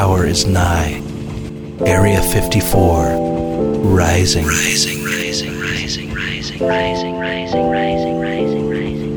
hour is nigh. Area 54, rising. Rising, rising, rising, rising, rising, rising, rising, rising, rising, rising.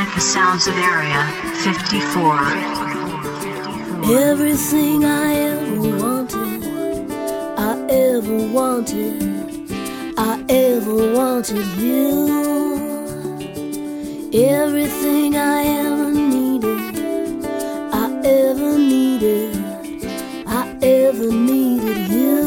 the sounds of Area 54. Everything I ever wanted, I ever wanted you. Everything I ever needed, I ever needed you.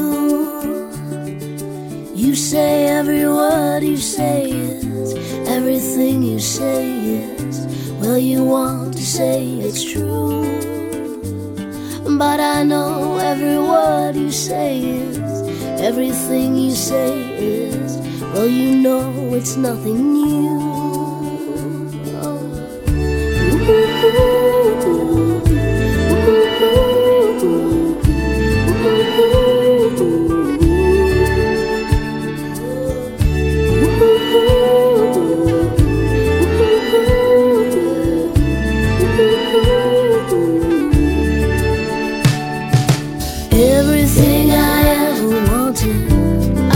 You say every word you say is, everything you say is, well, you want to say it's true. But I know every word you say is, everything you say is, well, you know it's nothing new. Everything I ever wanted, I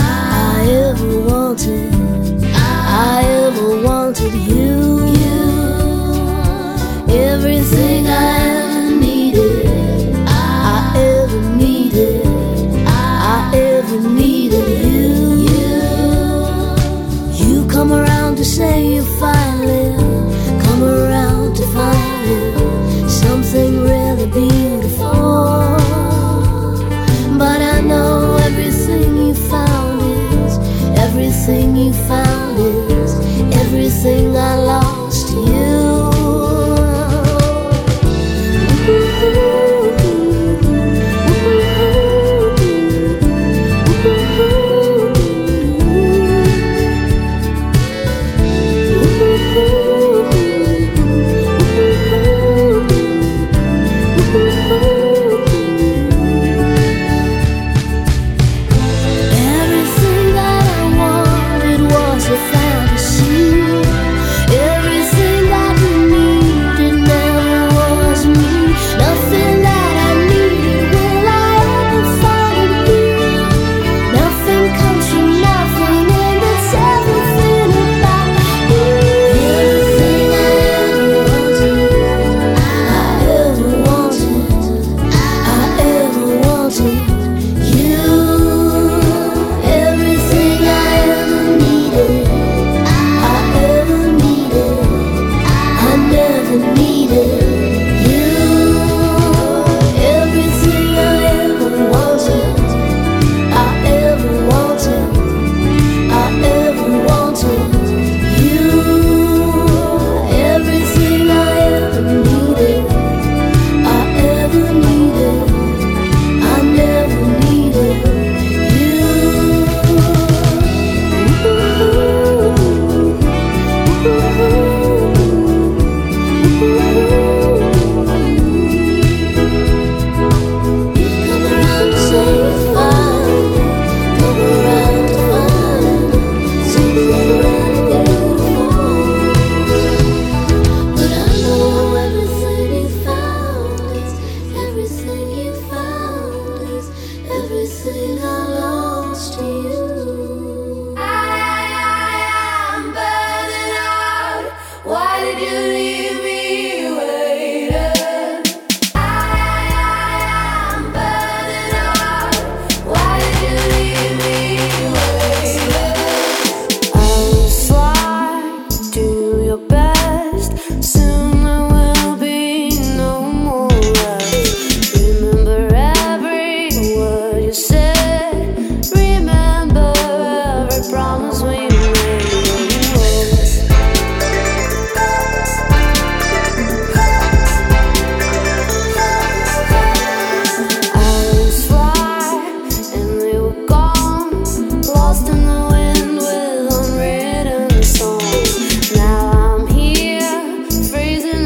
ever wanted you. Everything I ever needed, I ever needed you. You come around to say you finally come around to find something really beautiful. But I know everything you found is, everything you found is, everything I lost to you. Now I'm here, freezing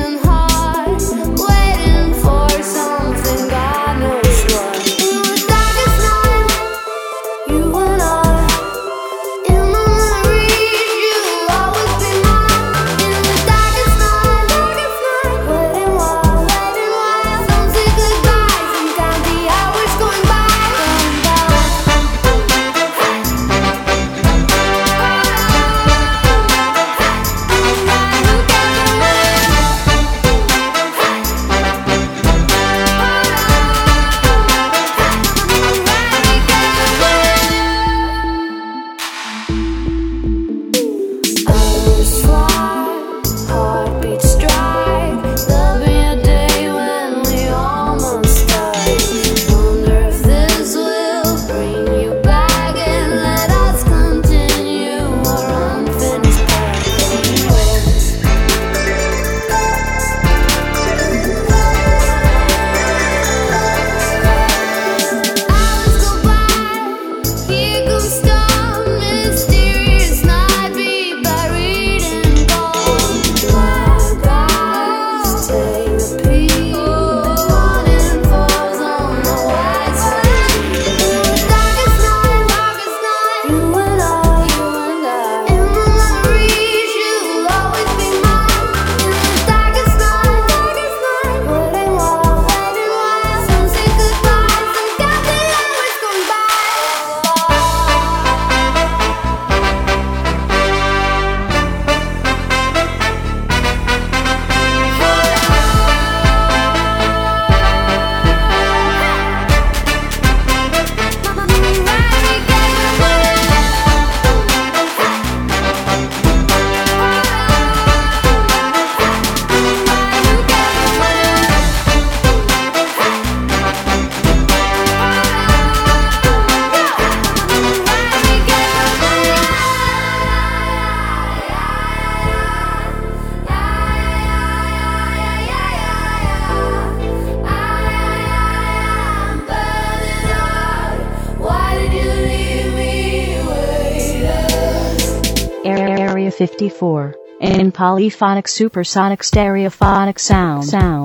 54 in polyphonic supersonic stereophonic sound.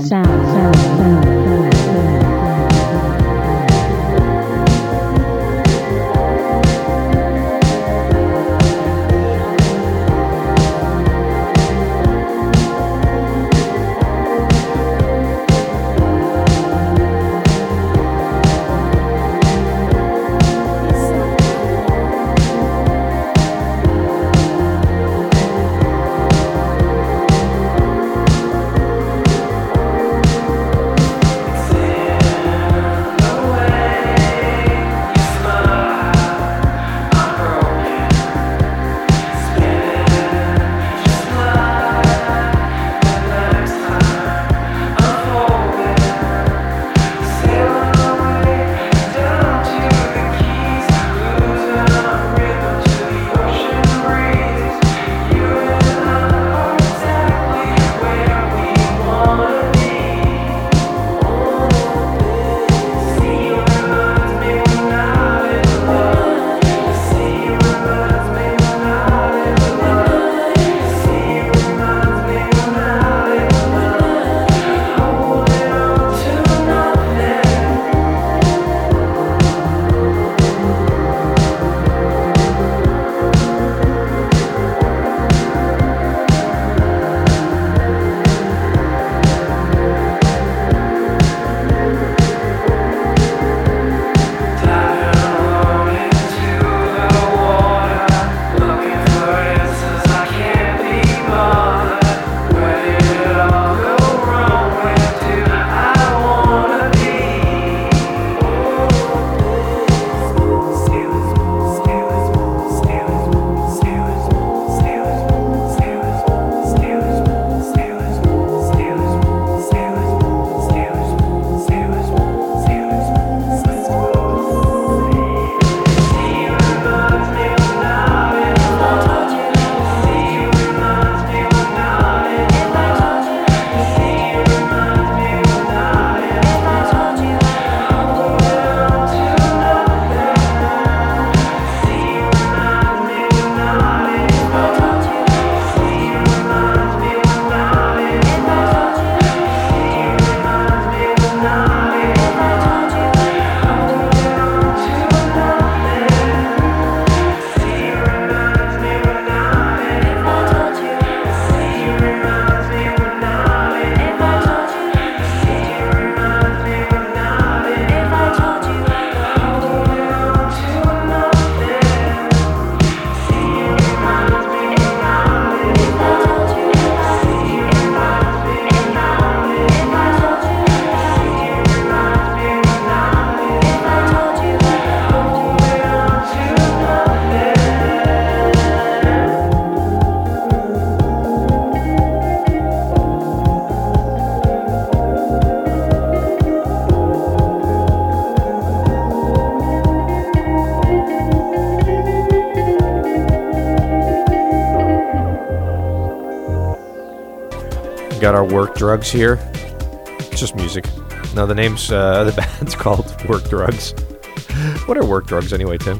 Got our Work Drugs here. It's just music. No, the name's the band's called Work Drugs. What are Work Drugs anyway, Tim?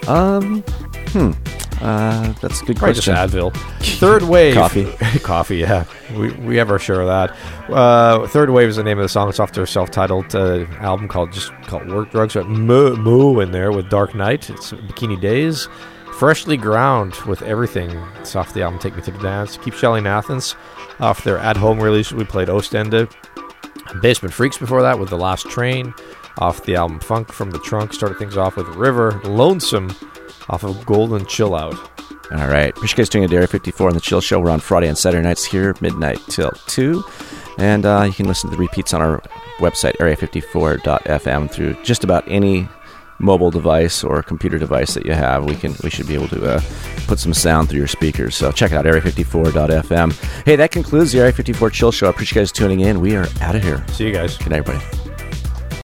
That's a good Probably question. just Advil. Third Wave. Coffee. Coffee, yeah. We have our share of that. Third Wave is the name of the song. It's off their self-titled album called Work Drugs. Moo in there with Dark Knight. It's Bikini Days. Freshly Ground with Everything. It's off the album Take Me to the Dance. Keep Shelling Athens. Off their at-home release, we played Ostende. Basement Freaks before that with The Last Train. Off the album Funk from the Trunk. Started things off with River. Lonesome off of Golden Chill Out. All right. Appreciate you guys tuning into Area 54 on The Chill Show. We're on Friday and Saturday nights here, midnight till 2. And you can listen to the repeats on our website, area54.fm, through just about any mobile device or computer device that you have. We should be able to put some sound through your speakers. So check it out, area54.fm. Hey, that concludes the Area 54 Chill Show. I appreciate you guys tuning in. We are out of here. See you guys. Good night, everybody.